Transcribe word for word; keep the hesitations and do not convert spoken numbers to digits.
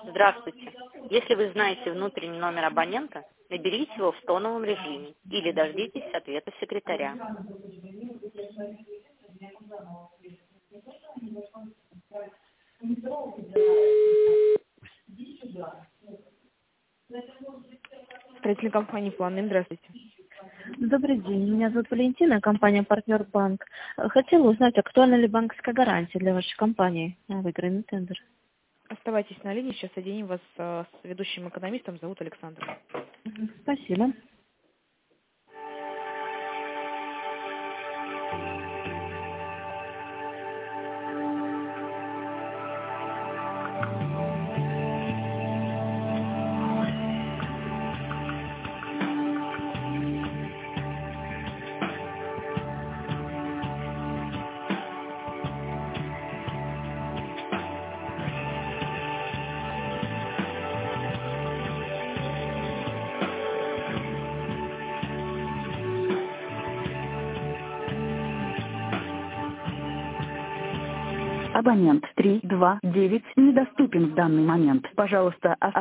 Здравствуйте. Если вы знаете внутренний номер абонента, наберите его в тоновом режиме или дождитесь ответа секретаря. Строительной компании «Планы». Здравствуйте. Добрый день, меня зовут Валентина, компания «Партнер Банк». Э, Хотела узнать, актуальна ли банковская гарантия для вашей компании на выигранный тендер. Оставайтесь на линии, сейчас соединим вас э, с ведущим экономистом, зовут Александр. Мгм, Спасибо. Абонент три два девять недоступен в данный момент. Пожалуйста,